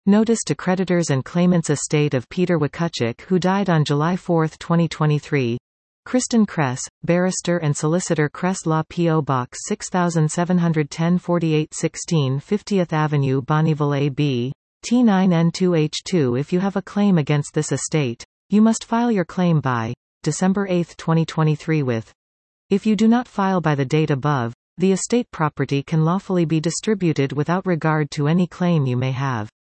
Notice to creditors and claimants estate of Peter Wakuchik, who died on July 4, 2023. Kristen Kress, barrister and solicitor, Kress Law, P.O. Box 6710 4816 50th Avenue, Bonnyville, AB, T9N2H2. If you have a claim against this estate, you must file your claim by December 8, 2023 with. If you do not file by the date above, the estate property can lawfully be distributed without regard to any claim you may have.